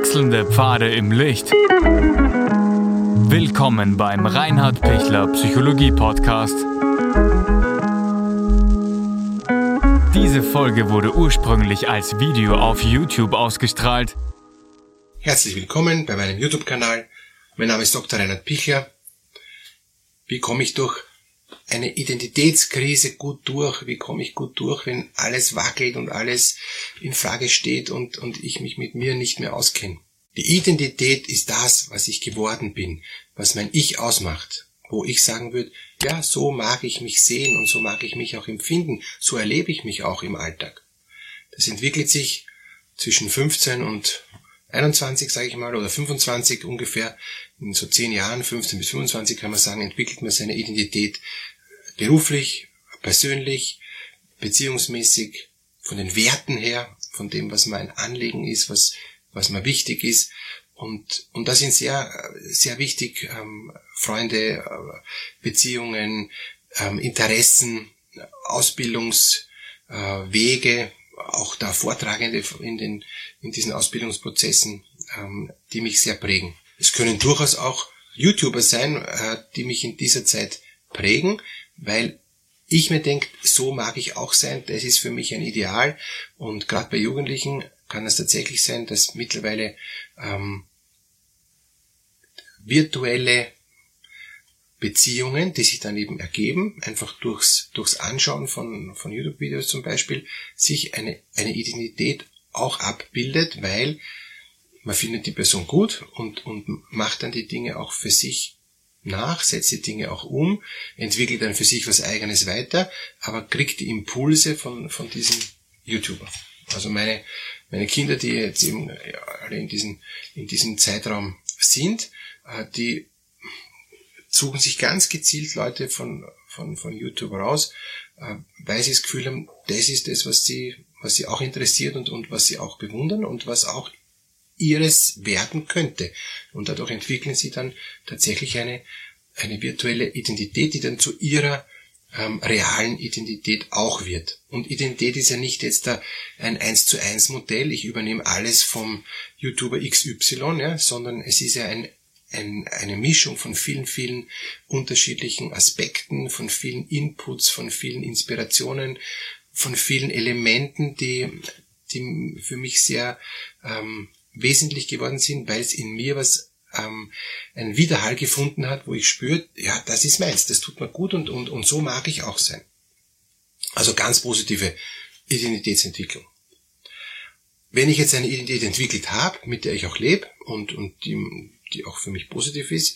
Wechselnde Pfade im Licht. Willkommen beim Reinhard Pichler Psychologie Podcast. Diese Folge wurde ursprünglich als Video auf YouTube ausgestrahlt. Herzlich willkommen bei meinem YouTube-Kanal. Mein Name ist Dr. Reinhard Pichler. Wie komme ich durch eine Identitätskrise gut durch? Wie komme ich gut durch, wenn alles wackelt und alles in Frage steht und ich mich mit mir nicht mehr auskenne? Die Identität ist das, was ich geworden bin, was mein Ich ausmacht, wo ich sagen würde, ja, so mag ich mich sehen und so mag ich mich auch empfinden, so erlebe ich mich auch im Alltag. Das entwickelt sich zwischen 15 und 21, sage ich mal, oder 25 ungefähr. In so 10 Jahren, 15 bis 25 kann man sagen, entwickelt man seine Identität beruflich, persönlich, beziehungsmäßig, von den Werten her, von dem, was mein Anliegen ist, was mir wichtig ist. Und da sind sehr, sehr wichtig Freunde, Beziehungen, Interessen, Ausbildungswege, auch da Vortragende in diesen Ausbildungsprozessen, die mich sehr prägen. Es können durchaus auch YouTuber sein, die mich in dieser Zeit prägen, weil ich mir denke, so mag ich auch sein, das ist für mich ein Ideal. Und gerade bei Jugendlichen kann es tatsächlich sein, dass mittlerweile virtuelle Beziehungen, die sich dann eben ergeben, einfach durchs Anschauen von YouTube-Videos zum Beispiel, sich eine Identität auch abbildet, weil man findet die Person gut und macht dann die Dinge auch für sich nach, setzt die Dinge auch um, entwickelt dann für sich was Eigenes weiter, aber kriegt die Impulse von diesem YouTuber. Also meine Kinder, die jetzt eben alle in diesem Zeitraum sind, die suchen sich ganz gezielt Leute von YouTube raus, weil sie das Gefühl haben, das ist das, was sie auch interessiert und was sie auch bewundern und was auch ihres werden könnte. Und dadurch entwickeln sie dann tatsächlich eine virtuelle Identität, die dann zu ihrer realen Identität auch wird. Und Identität ist ja nicht jetzt ein 1:1 Modell, ich übernehme alles vom YouTuber XY, ja, sondern es ist ja eine Mischung von vielen, vielen unterschiedlichen Aspekten, von vielen Inputs, von vielen Inspirationen, von vielen Elementen, die für mich sehr wesentlich geworden sind, weil es in mir einen Widerhall gefunden hat, wo ich spüre, ja, das ist meins, das tut mir gut und so mag ich auch sein. Also ganz positive Identitätsentwicklung. Wenn ich jetzt eine Identität entwickelt habe, mit der ich auch lebe und die auch für mich positiv ist,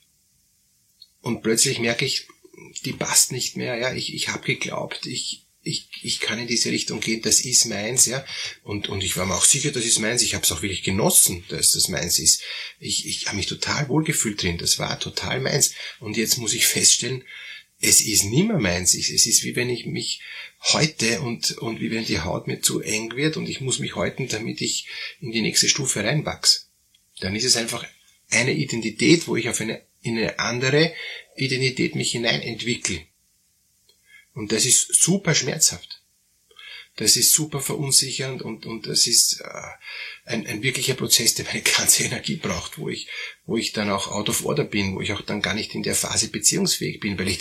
und plötzlich merke ich, die passt nicht mehr, ja, ich habe geglaubt, ich kann in diese Richtung gehen, das ist meins, ja, und ich war mir auch sicher, das ist meins, ich habe es auch wirklich genossen, dass das meins ist. Ich habe mich total wohlgefühlt drin, das war total meins, und jetzt muss ich feststellen, es ist nimmer meins, es ist wie wenn ich mich häute und wie wenn die Haut mir zu eng wird und ich muss mich häuten, damit ich in die nächste Stufe reinwachse. Dann ist es einfach eine Identität, wo ich in eine andere Identität mich hinein entwickle. Und das ist super schmerzhaft. Das ist super verunsichernd und das ist ein wirklicher Prozess, der meine ganze Energie braucht, wo ich dann auch out of order bin, wo ich auch dann gar nicht in der Phase beziehungsfähig bin, weil ich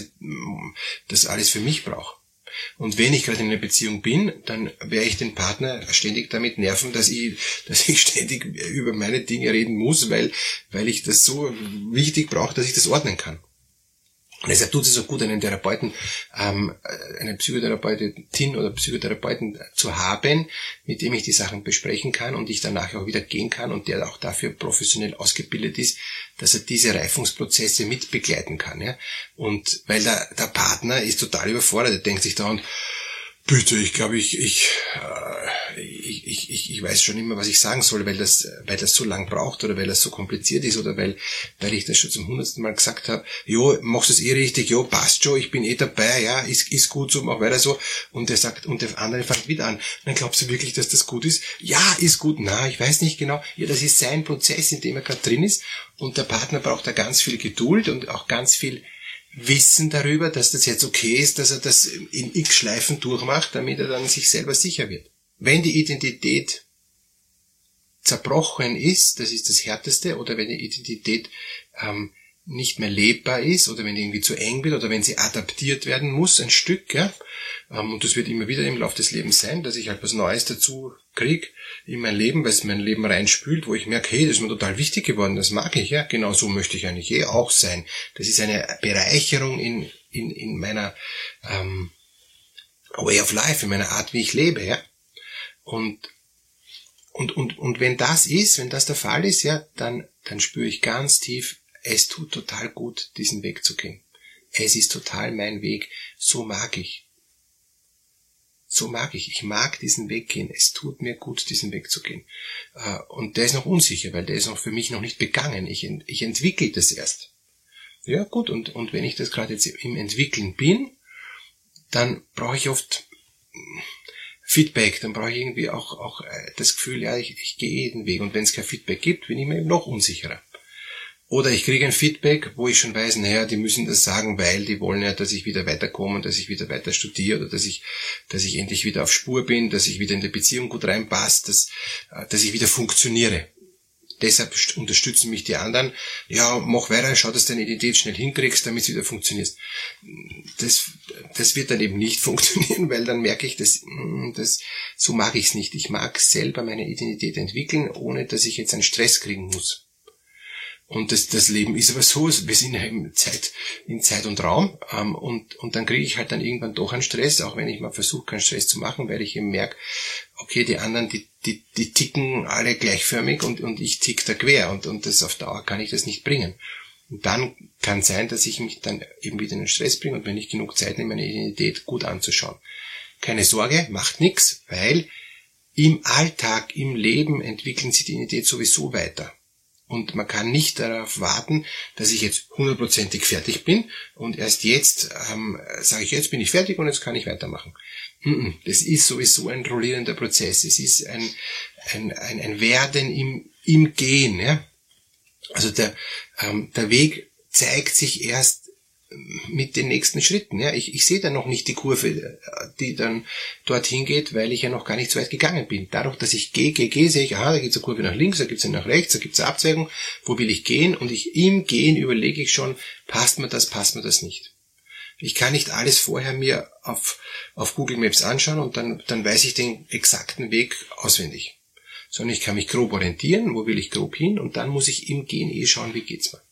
das alles für mich brauche. Und wenn ich gerade in einer Beziehung bin, dann werde ich den Partner ständig damit nerven, dass ich ständig über meine Dinge reden muss, weil ich das so wichtig brauche, dass ich das ordnen kann. Und deshalb tut es so gut, einen Therapeuten, eine Psychotherapeutin oder Psychotherapeuten zu haben, mit dem ich die Sachen besprechen kann und ich danach auch wieder gehen kann und der auch dafür professionell ausgebildet ist, dass er diese Reifungsprozesse mit begleiten kann. Ja? Und weil der Partner ist total überfordert, er denkt sich da und bitte, ich glaube, ich weiß schon immer, was ich sagen soll, weil das so lang braucht oder weil das so kompliziert ist oder weil ich das schon zum 100. Mal gesagt habe, jo, machst du es richtig, jo, passt schon, ich bin dabei, ja, ist gut so, mach weiter so. Und der sagt, und der andere fängt wieder an. Dann glaubst du wirklich, dass das gut ist? Ja, ist gut. Na, ich weiß nicht genau. Ja, das ist sein Prozess, in dem er gerade drin ist. Und der Partner braucht da ganz viel Geduld und auch ganz viel Wissen darüber, dass das jetzt okay ist, dass er das in x Schleifen durchmacht, damit er dann sich selber sicher wird. Wenn die Identität zerbrochen ist, das ist das Härteste, oder wenn die Identität nicht mehr lebbar ist, oder wenn die irgendwie zu eng wird, oder wenn sie adaptiert werden muss, ein Stück, ja. Und das wird immer wieder im Laufe des Lebens sein, dass ich halt was Neues dazu kriege in mein Leben, weil es mein Leben reinspült, wo ich merke, hey, das ist mir total wichtig geworden, das mag ich, ja. Genau so möchte ich eigentlich auch sein. Das ist eine Bereicherung in meiner way of life, in meiner Art, wie ich lebe, ja. Und wenn das der Fall ist, ja, dann spüre ich ganz tief, es tut total gut, diesen Weg zu gehen. Es ist total mein Weg. So mag ich. Ich mag diesen Weg gehen. Es tut mir gut, diesen Weg zu gehen. Und der ist noch unsicher, weil der ist noch für mich noch nicht begangen. Ich entwickle das erst. Ja, gut. Und wenn ich das gerade jetzt im Entwickeln bin, dann brauche ich oft Feedback, dann brauche ich irgendwie auch das Gefühl, ja, ich gehe den Weg. Und wenn es kein Feedback gibt, bin ich mir eben noch unsicherer. Oder ich kriege ein Feedback, wo ich schon weiß, naja, die müssen das sagen, weil die wollen ja, dass ich wieder weiterkomme und dass ich wieder weiter studiere oder dass ich endlich wieder auf Spur bin, dass ich wieder in die Beziehung gut reinpasse, dass ich wieder funktioniere. Deshalb unterstützen mich die anderen. Ja, mach weiter, schau, dass du deine Identität schnell hinkriegst, damit es wieder funktioniert. Das wird dann eben nicht funktionieren, weil dann merke ich, so mag ich es nicht. Ich mag selber meine Identität entwickeln, ohne dass ich jetzt einen Stress kriegen muss. Und das Leben ist aber so, wir sind ja in Zeit und Raum, und dann kriege ich halt dann irgendwann doch einen Stress, auch wenn ich mal versuche, keinen Stress zu machen, weil ich eben merke, okay, die anderen, die ticken alle gleichförmig und ich tick da quer und das auf Dauer kann ich das nicht bringen. Und dann kann es sein, dass ich mich dann eben wieder in den Stress bringe und wenn ich genug Zeit nehme, meine Identität gut anzuschauen. Keine Sorge, macht nichts, weil im Alltag, im Leben entwickeln sich die Identität sowieso weiter. Und man kann nicht darauf warten, dass ich jetzt 100%ig fertig bin und erst jetzt sage ich, jetzt bin ich fertig und jetzt kann ich weitermachen. Das ist sowieso ein rollierender Prozess. Es ist ein Werden im Gehen. Ja? Also der Weg zeigt sich erst mit den nächsten Schritten. Ja, ich sehe da noch nicht die Kurve, die dann dorthin geht, weil ich ja noch gar nicht so weit gegangen bin. Dadurch, dass ich gehe, sehe ich, da gibt es eine Kurve nach links, da gibt es eine nach rechts, da gibt es eine Abzweigung, wo will ich gehen? Und im Gehen überlege ich schon, passt mir das nicht. Ich kann nicht alles vorher mir auf Google Maps anschauen und dann weiß ich den exakten Weg auswendig. Sondern ich kann mich grob orientieren, wo will ich grob hin, und dann muss ich im Gehen schauen, wie geht's mir.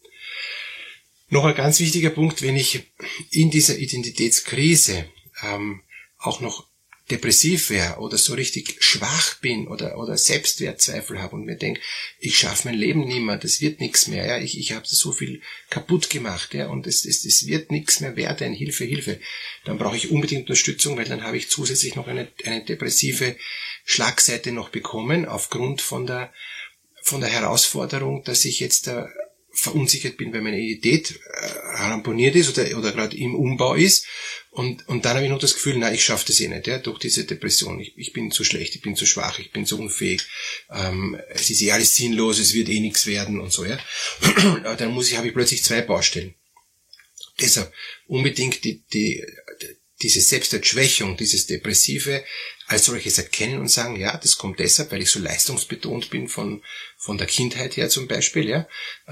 Noch ein ganz wichtiger Punkt, wenn ich in dieser Identitätskrise auch noch depressiv wäre oder so richtig schwach bin oder Selbstwertzweifel habe und mir denke, ich schaffe mein Leben nicht mehr, das wird nichts mehr, ja, ich habe so viel kaputt gemacht, ja, und es wird nichts mehr werden, Hilfe, dann brauche ich unbedingt Unterstützung, weil dann habe ich zusätzlich noch eine depressive Schlagseite noch bekommen aufgrund von der Herausforderung, dass ich jetzt verunsichert bin, weil meine Identität ramponiert ist oder gerade im Umbau ist, und dann habe ich noch das Gefühl, ich schaffe das nicht, ja, durch diese Depression, ich bin zu schlecht, ich bin zu schwach, ich bin zu unfähig, es ist alles sinnlos, es wird nichts werden und so, ja. Dann habe ich plötzlich zwei Baustellen. Deshalb unbedingt diese Selbstwertschwächung, dieses Depressive als solches erkennen und sagen, ja, das kommt deshalb, weil ich so leistungsbetont bin von der Kindheit her zum Beispiel, ja,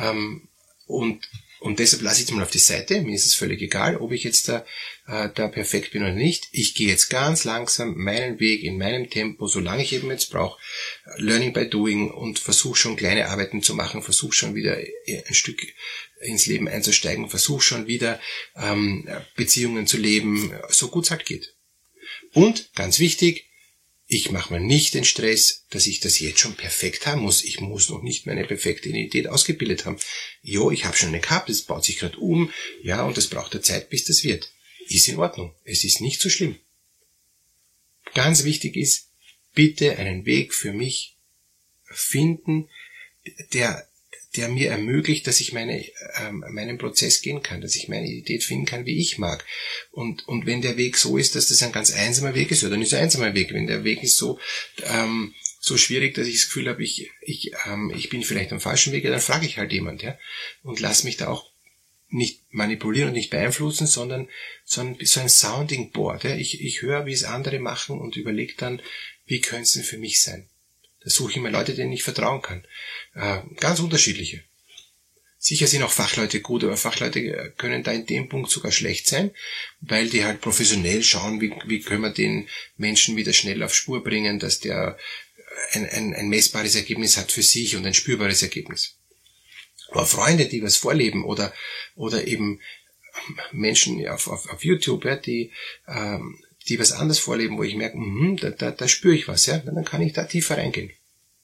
und deshalb lasse ich es mal auf die Seite, mir ist es völlig egal, ob ich jetzt da perfekt bin oder nicht. Ich gehe jetzt ganz langsam meinen Weg in meinem Tempo, solange ich eben jetzt brauche, Learning by Doing, und versuche schon kleine Arbeiten zu machen, versuche schon wieder ein Stück ins Leben einzusteigen, versuche schon wieder Beziehungen zu leben, so gut es halt geht. Und, ganz wichtig, ich mache mir nicht den Stress, dass ich das jetzt schon perfekt haben muss. Ich muss noch nicht meine perfekte Identität ausgebildet haben. Jo, ich habe schon eine gehabt, das baut sich gerade um, ja, und das braucht eine Zeit, bis das wird. Ist in Ordnung. Es ist nicht so schlimm. Ganz wichtig ist, bitte einen Weg für mich finden, der mir ermöglicht, dass ich meinen Prozess gehen kann, dass ich meine Identität finden kann, wie ich mag. Und wenn der Weg so ist, dass das ein ganz einsamer Weg ist, ja, dann ist es ein einsamer Weg. Wenn der Weg ist so schwierig, dass ich das Gefühl habe, ich bin vielleicht am falschen Weg, dann frage ich halt jemand, ja, und lass mich da auch nicht manipulieren und nicht beeinflussen, sondern so ein Sounding Board. Ja. Ich höre, wie es andere machen und überlege dann, wie könnte es denn für mich sein. Da suche ich mir Leute, denen ich vertrauen kann. Ganz unterschiedliche. Sicher sind auch Fachleute gut, aber Fachleute können da in dem Punkt sogar schlecht sein, weil die halt professionell schauen, wie können wir den Menschen wieder schnell auf Spur bringen, dass der ein messbares Ergebnis hat für sich und ein spürbares Ergebnis. Aber Freunde, die was vorleben oder eben Menschen auf YouTube, ja, die was anderes vorleben, wo ich merke, da spüre ich was, ja, dann kann ich da tiefer reingehen.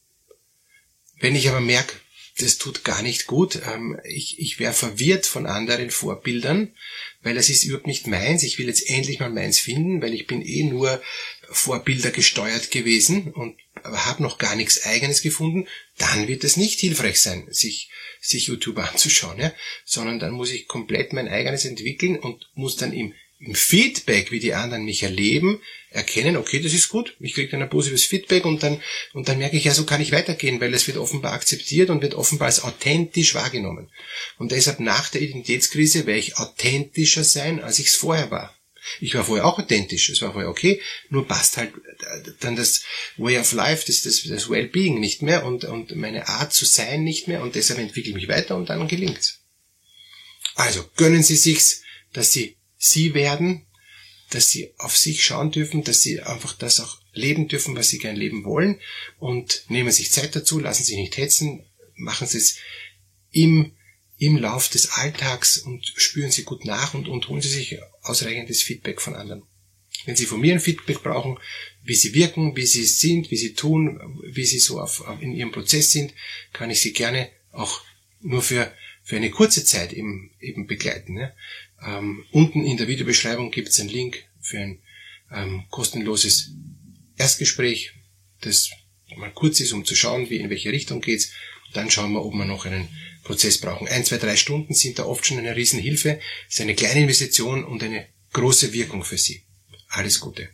Wenn ich aber merke, das tut gar nicht gut, ich wäre verwirrt von anderen Vorbildern, weil das ist überhaupt nicht meins, ich will jetzt endlich mal meins finden, weil ich bin nur Vorbilder gesteuert gewesen und habe noch gar nichts Eigenes gefunden, dann wird es nicht hilfreich sein, sich YouTube anzuschauen, ja? Sondern dann muss ich komplett mein Eigenes entwickeln und muss dann im Feedback, wie die anderen mich erleben, erkennen, okay, das ist gut, ich kriege dann ein positives Feedback und dann merke ich, ja, so kann ich weitergehen, weil es wird offenbar akzeptiert und wird offenbar als authentisch wahrgenommen. Und deshalb nach der Identitätskrise werde ich authentischer sein, als ich es vorher war. Ich war vorher auch authentisch, es war vorher okay, nur passt halt dann das Way of Life, das Wellbeing nicht mehr und meine Art zu sein nicht mehr und deshalb entwickle ich mich weiter und dann gelingt's. Also gönnen Sie sich's, dass Sie werden, dass Sie auf sich schauen dürfen, dass Sie einfach das auch leben dürfen, was Sie gern leben wollen und nehmen sich Zeit dazu, lassen sich nicht hetzen, machen Sie es im Lauf des Alltags und spüren Sie gut nach und holen Sie sich ausreichendes Feedback von anderen. Wenn Sie von mir ein Feedback brauchen, wie Sie wirken, wie Sie sind, wie Sie tun, wie Sie so in Ihrem Prozess sind, kann ich Sie gerne auch nur für eine kurze Zeit eben begleiten. Ne? Unten in der Videobeschreibung gibt es einen Link für ein kostenloses Erstgespräch, das mal kurz ist, um zu schauen, in welche Richtung geht's. Dann schauen wir, ob wir noch einen Prozess brauchen. 1, 2, 3 Stunden sind da oft schon eine Riesenhilfe. Es ist eine kleine Investition und eine große Wirkung für Sie. Alles Gute.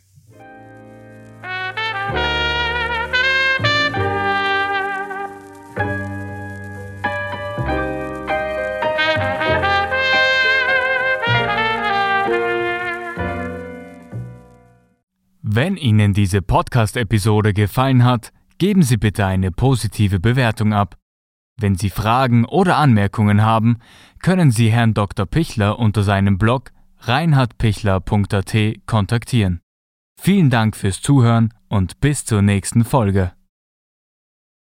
Wenn Ihnen diese Podcast-Episode gefallen hat, geben Sie bitte eine positive Bewertung ab. Wenn Sie Fragen oder Anmerkungen haben, können Sie Herrn Dr. Pichler unter seinem Blog reinhardpichler.at kontaktieren. Vielen Dank fürs Zuhören und bis zur nächsten Folge.